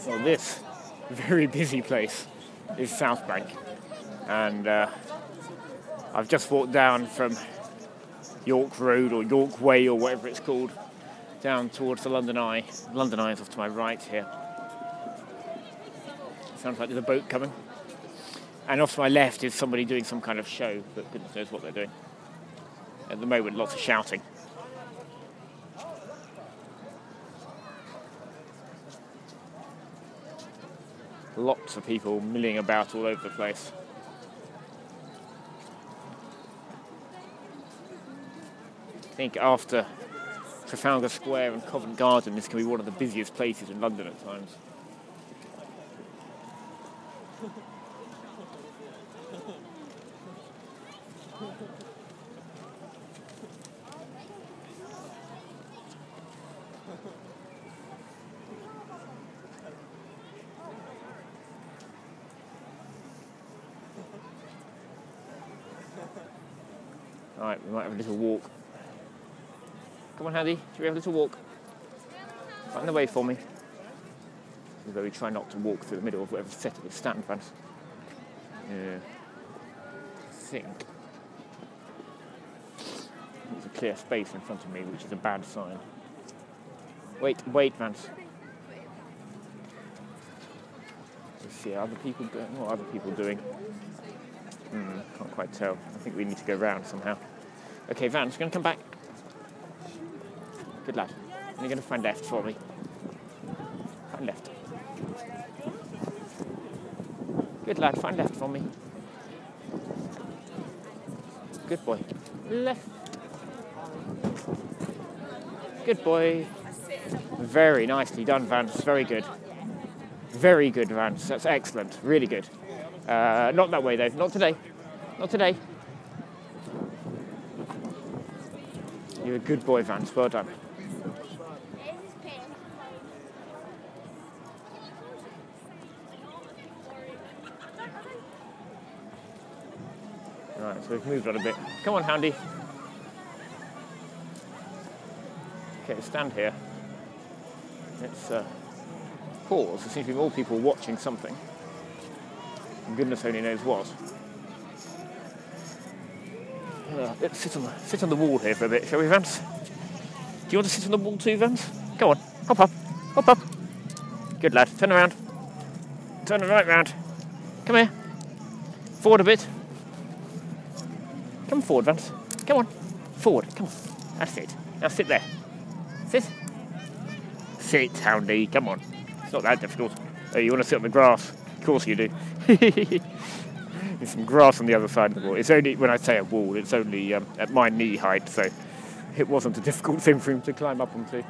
Well, this very busy place is South Bank, and I've just walked down from York Road or York Way or whatever it's called, down towards the London Eye. London Eye is off to my right here. Sounds like there's a boat coming. And off to my left is somebody doing some kind of show, but goodness knows what they're doing. At the moment, lots of shouting. Lots of people milling about all over the place. I think after Trafalgar Square and Covent Garden, this can be one of the busiest places in London at times. Alright, we might have a little walk. Come on, Handy, should we have a little walk? Find the way for me. Although we try not to walk through the middle of whatever's set at the stand fans. Yeah. I think there's a clear space in front of me, which is a bad sign. Wait, Vance. Let's see, are other people going? What are other people doing? Can't quite tell. I think we need to go round somehow. Okay, Vance, going to come back. Good lad. You're going to find left for me. Find left. Good lad, find left for me. Good boy. Left. Good boy. Very nicely done, Vance. Very good. Very good, Vance. That's excellent. Really good. Not that way, though. Not today. Not today. You're a good boy, Vance. Well done. Right, so we've moved on a bit. Come on, Handy. Okay, stand here. Let's pause. There seems to be more people watching something. And goodness only knows what. Let's sit on the wall here for a bit, shall we, Vance? Do you want to sit on the wall too, Vance? Go on, hop up, hop up. Good lad, turn around. Turn right round. Come here. Forward a bit. Come forward, Vance. Come on. Forward, come on. That's it. Now sit there. Sit. Sit, Houndy, come on. It's not that difficult. Oh, you want to sit on the grass? Of course you do. There's some grass on the other side of the wall. It's only, when I say a wall, it's only at my knee height, so it wasn't a difficult thing for him to climb up onto.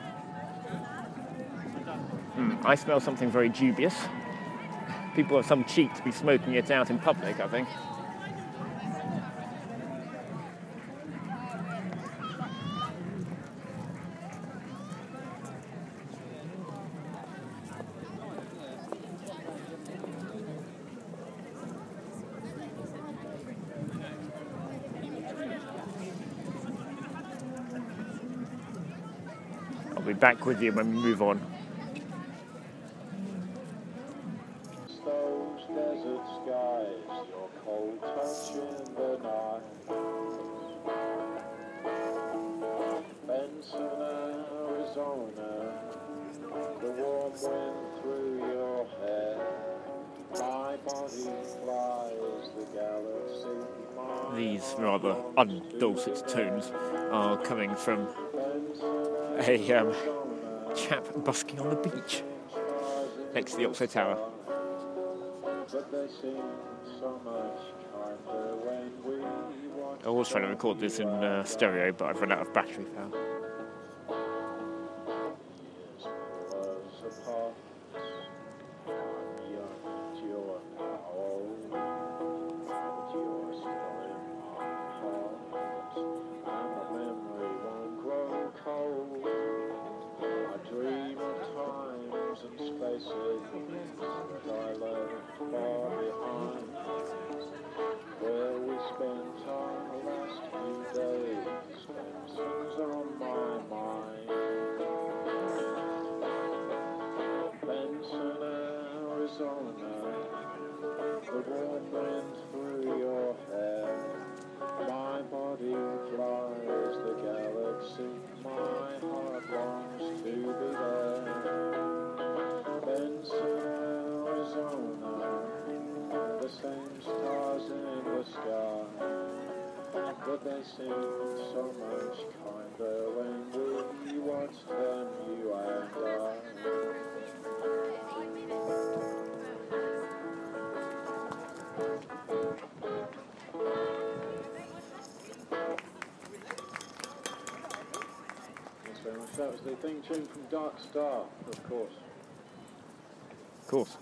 I smell something very dubious. People have some cheek to be smoking it out in public, I think. I'll be back with you when we move on. Those desert skies, your cold touch in the night. Benson, Arizona, the warm wind through your hair. My body flies the galaxy. These rather undulcet tones are coming from a chap busking on the beach next to the Oxo Tower. I was trying to record this in stereo, but I've run out of battery power. Where we spent our last few days, Simpsons on my but they seemed so much kinder when we watched them, you and I. Thanks very much. That was the theme tune from Dark Star, of course. Of course.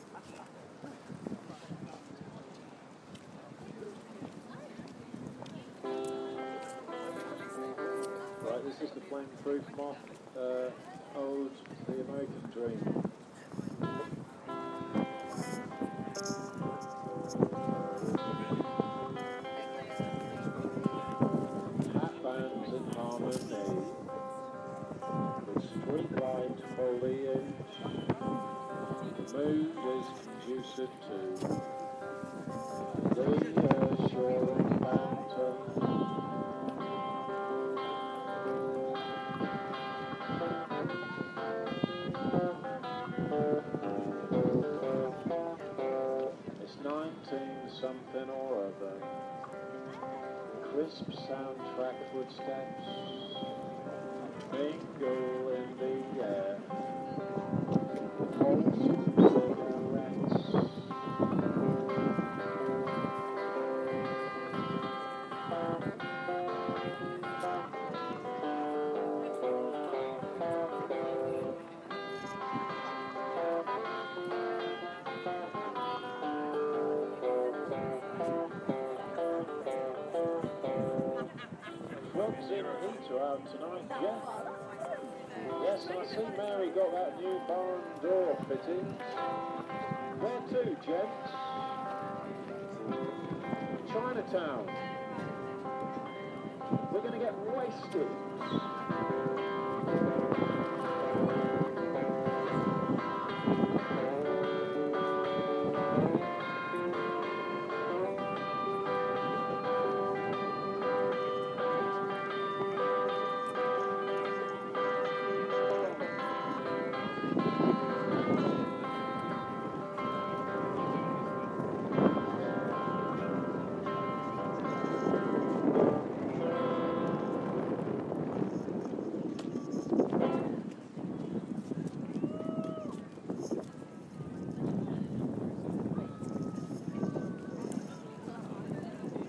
Right, this is the Flameproof Moth Ode to the American Dream. Hat bands in harmony with streetlight foliage. The mood is conducive to reassuring banter. It's 19-something or other. Crisp soundtrack footsteps mingle in the air. Wholesome cigarettes. Clubs in Heater out tonight, Jeff. Yes, I see Mary got that new barn door fitted. Where to, gents? Chinatown. We're going to get wasted.